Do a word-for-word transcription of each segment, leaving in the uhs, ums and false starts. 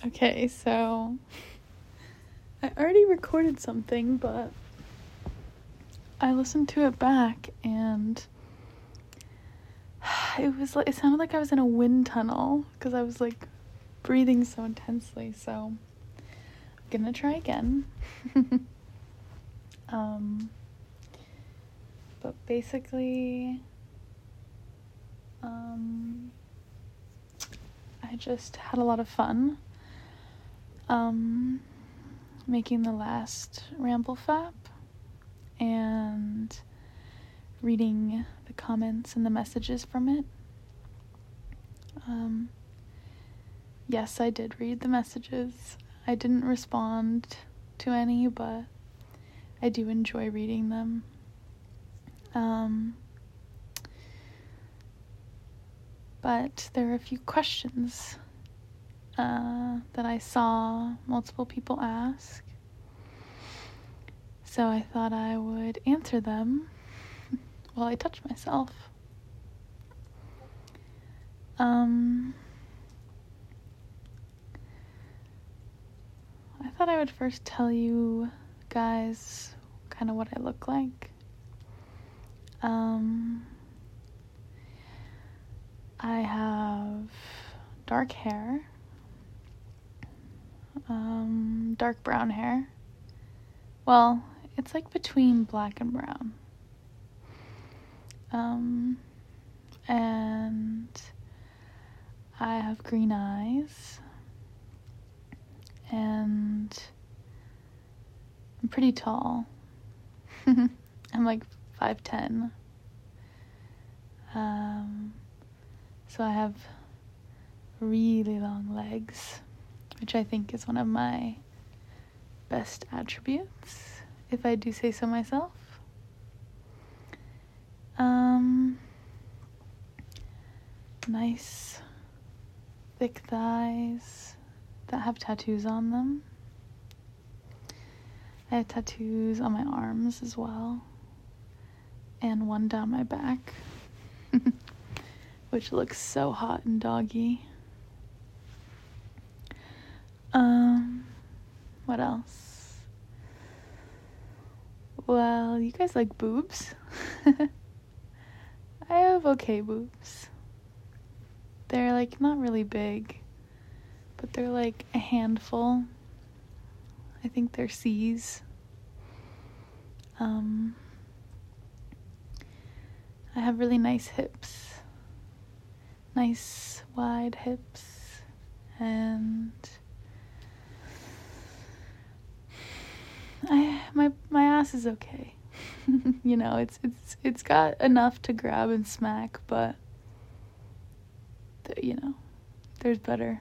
Okay, so I already recorded something, but I listened to it back and it was like, it sounded like I was in a wind tunnel because I was like breathing so intensely. So I'm gonna try again. um, but basically, um, I just had a lot of fun. Um, making the last Ramble Fap and reading the comments and the messages from it. Um, yes, I did read the messages. I didn't respond to any, but I do enjoy reading them. Um, but there are a few questions uh, that I saw multiple people ask. So I thought I would answer them while I touch myself. Um, I thought I would first tell you guys kind of what I look like. Um, I have dark hair, um, dark brown hair. Well, it's like between black and brown. Um, and I have green eyes, and I'm pretty tall. I'm like five ten. Um, so I have really long legs, which I think is one of my best attributes, if I do say so myself. Um, nice, thick thighs that have tattoos on them. I have tattoos on my arms as well, and one down my back, which looks so hot and doggy. Um, what else? Well, you guys like boobs? I have okay boobs. They're like not really big, but they're like a handful. I think they're C's. Um, I have really nice hips. Nice wide hips. And I my my ass is okay. You know, it's it's it's got enough to grab and smack, but the, you know, there's better.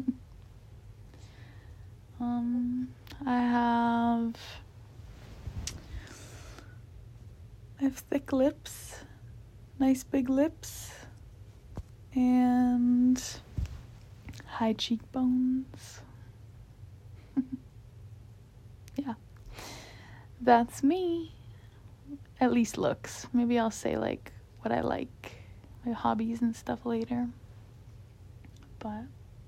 um, I have I have thick lips, nice big lips, and high cheekbones. Yeah, that's me. At least looks. Maybe I'll say like what I like, my hobbies and stuff later. But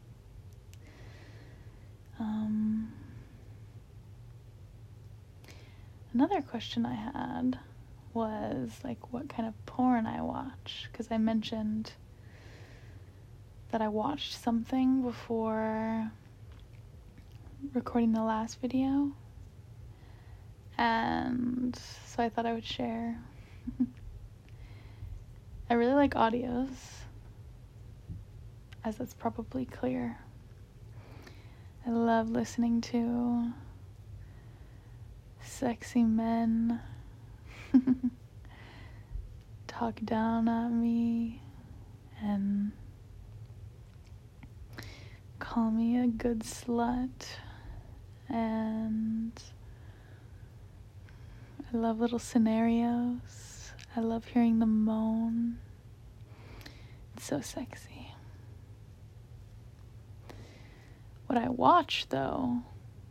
um, another question I had was like what kind of porn I watch, because I mentioned that I watched something before recording the last video, and so I thought I would share. I really like audios, as that's probably clear. I love listening to sexy men talk down at me and call me a good slut, and I love little scenarios. I love hearing them moan. It's so sexy. What I watch, though,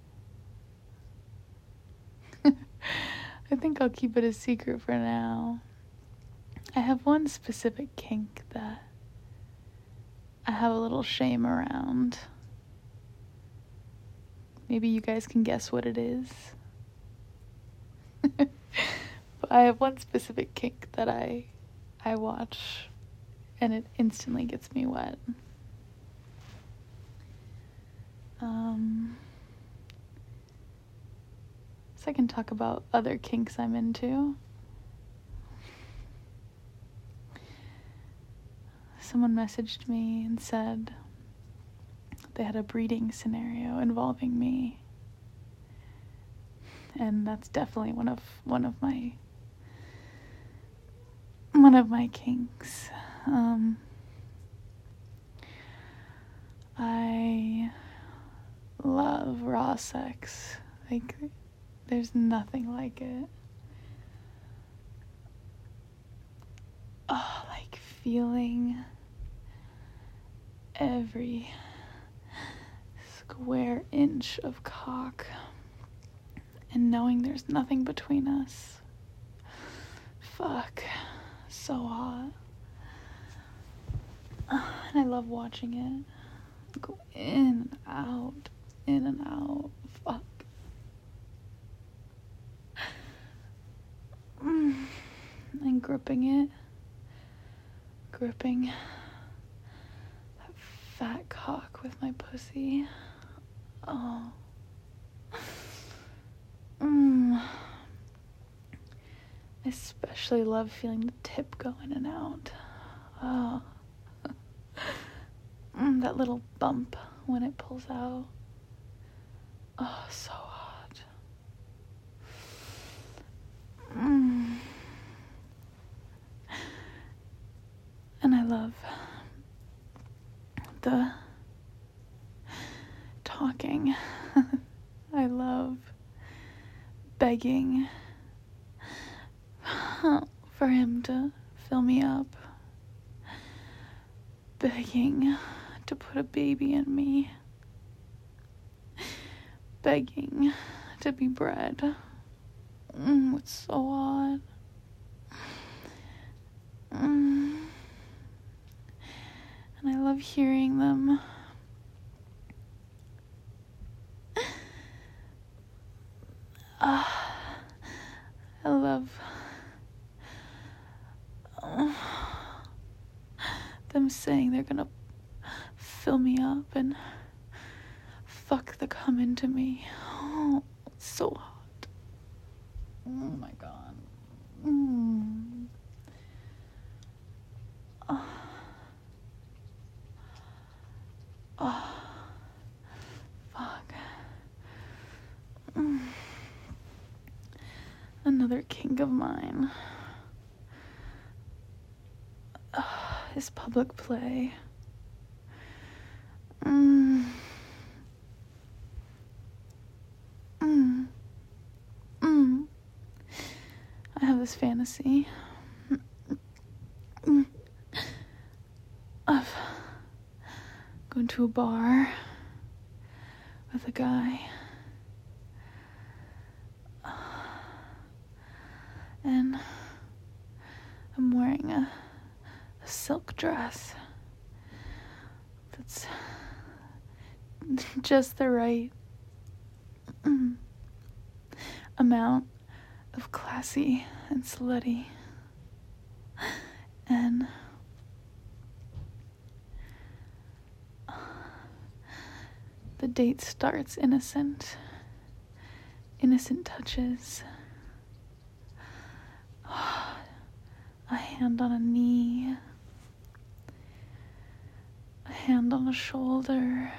I think I'll keep it a secret for now. I have one specific kink that I have a little shame around. maybe you guys can guess what it is. But I have one specific kink that I I watch, and it instantly gets me wet. Um, so I can talk about other kinks I'm into. Someone messaged me and said they had a breeding scenario involving me. And that's definitely one of one of my one of my kinks. Um, I love raw sex. Like, there's nothing like it. Oh, like feeling every square inch of cock and knowing there's nothing between us. Fuck. So hot. Uh, and I love watching it. Go in and out. In and out. Fuck. Mm. And gripping it. Gripping that fat cock with my pussy. Oh. Mm. I especially love feeling the tip go in and out. Oh. Mm, that little bump when it pulls out. Oh, so hot. Mm. And I love the talking. I love begging for him to fill me up. Begging to put a baby in me. Begging to be bred. Mm, it's so hot. Mm. And I love hearing them. Uh, I love uh, them saying they're gonna fill me up and fuck the cum into me. Oh, it's so hot. Oh my god. Mm. Oh. Oh. Fuck. Mm. Another kink of mine uh, is public play. Mm. Mm. Mm. I have this fantasy mm. of going to a bar with a guy and I'm wearing a, a silk dress that's just the right mm, amount of classy and slutty, and the date starts innocent, innocent touches. A hand on a knee, a hand on a shoulder,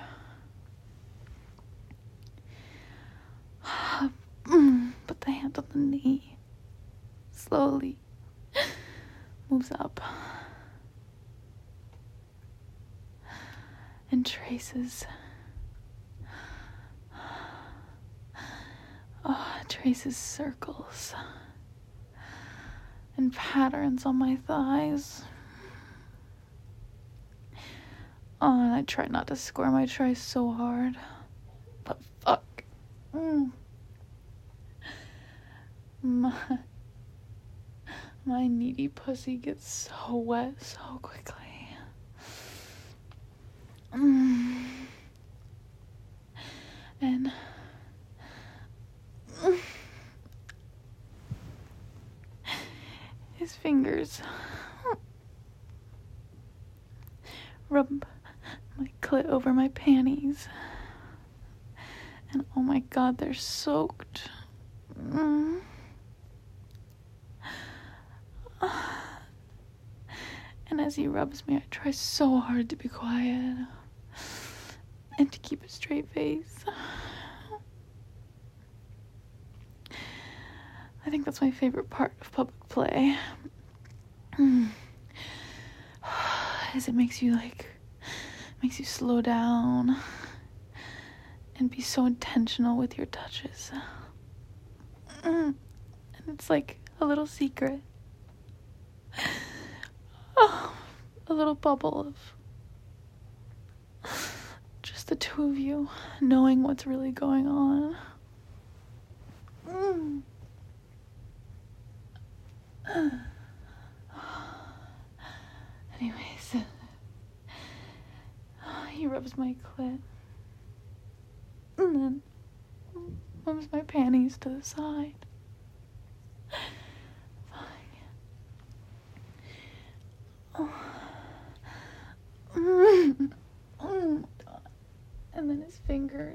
but the hand on the knee slowly moves up and traces, oh, traces circles and patterns on my thighs. Oh, and I try not to squirm. I try so hard. But fuck. Mm. My, my needy pussy gets so wet so quickly. Mm. And his fingers rub my clit over my panties. And oh my god, they're soaked. Mm. And as he rubs me, I try so hard to be quiet and to keep a straight face. I think that's my favorite part of public play. Is it makes you like, makes you slow down and be so intentional with your touches. And it's like a little secret. Oh, a little bubble of just the two of you knowing what's really going on. Mm. Anyways, he rubs my clit and then moves my panties to the side. Oh. Oh, and then his fingers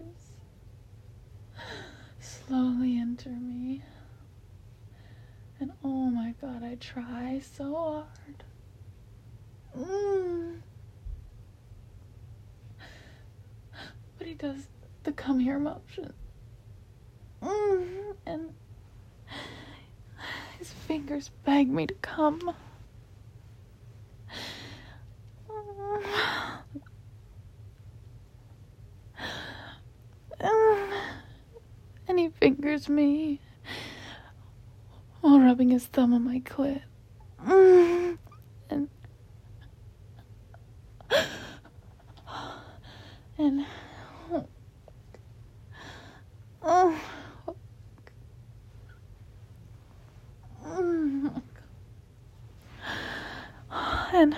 slowly enter me. And oh my god, I try so hard. Mm. But he does the come here motion. Mm. And his fingers beg me to come. And he fingers me while rubbing his thumb on my clit. And and oh, and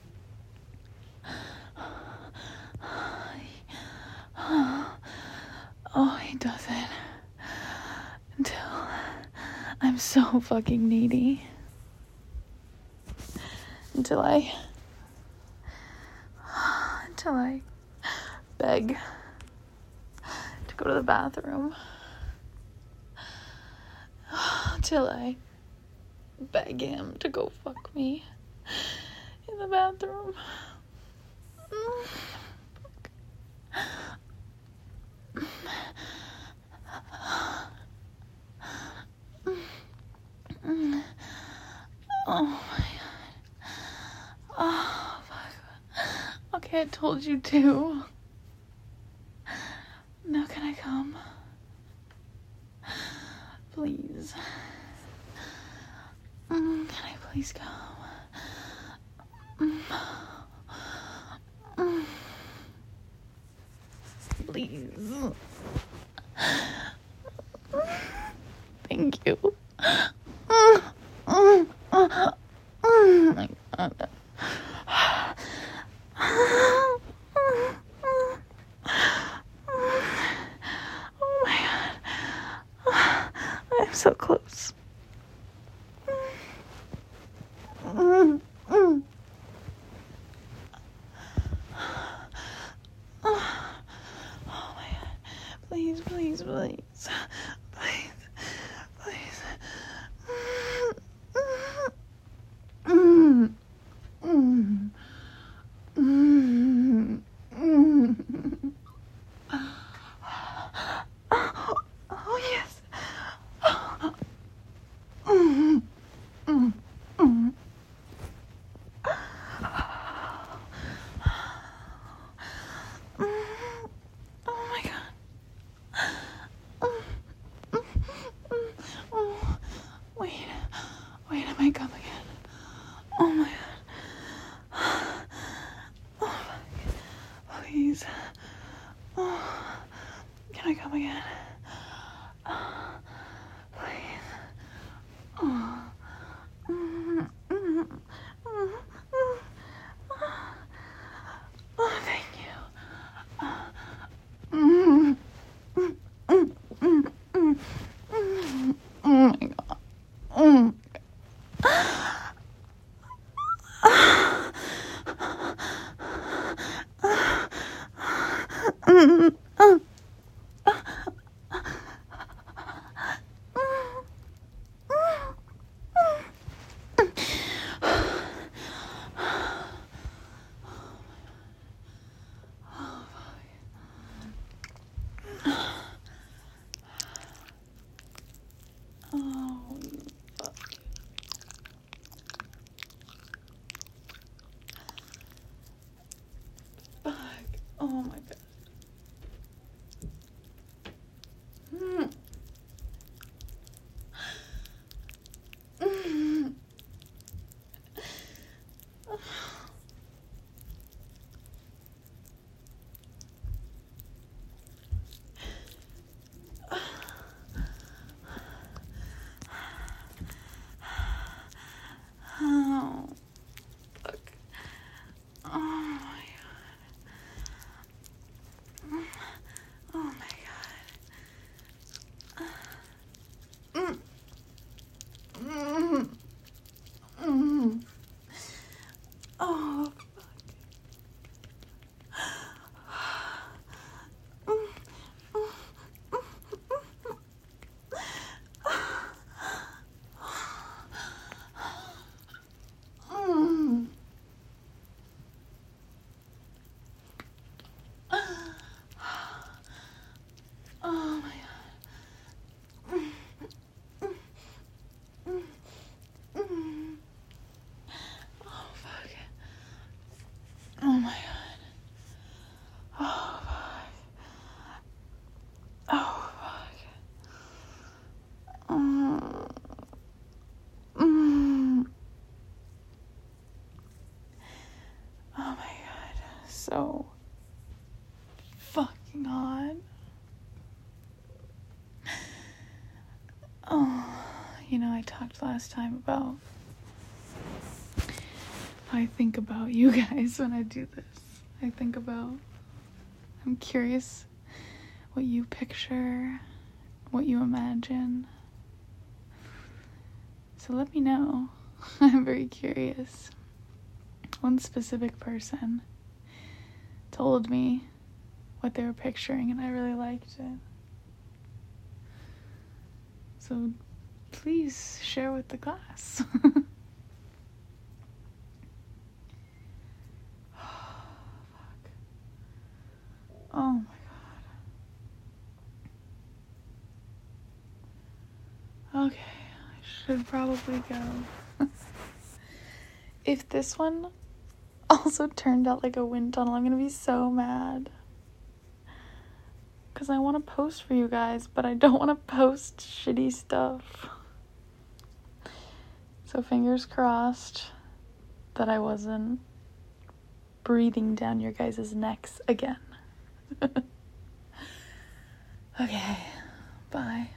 oh, he does it until I'm so fucking needy. Until I, until I beg to go to the bathroom. Until I beg him to go fuck me in the bathroom. Oh my god. Oh fuck. Okay, I told you to. Now can I come? Please. Mm, can I please come? Mm. Mm. Please. Thank you. Mm. Mm. Oh my god. Oh my god. I'm so close. Mm. Mm. Oh my god. Please, please, please. Please. Please. Mm. Mm. Mm. Mm. Oh, yes. Mm. Mm. Mm. Oh my god. Oh, wait. Wait, I might come again. Oh my god. Oh, fuck. Please. Oh, can I come again? Please. Oh. Mm, mm, mm, mm. Oh, thank you. Mm, mm, mm, mm, mm, mm. Oh my god. Oh my god. Oh my god. Mm. Mm. Oh, fuck. Oh my god. Oh my god. Mm. Mm. Mm. Oh, mm. Oh my god. Mm. Oh fuck. Oh my god. Oh fuck. Oh fuck. Mm. Mm. Oh my god. So fucking hot. Oh, you know, I talked last time about how I think about you guys when I do this. I think about, I'm curious what you picture, what you imagine. So let me know. I'm very curious. One specific person told me what they were picturing, and I really liked it. So please share with the class. Oh my god. Okay, I should probably go. If this one also turned out like a wind tunnel, I'm gonna be so mad. Because I want to post for you guys, but I don't want to post shitty stuff. So fingers crossed that I wasn't breathing down your guys' necks again. Okay, bye.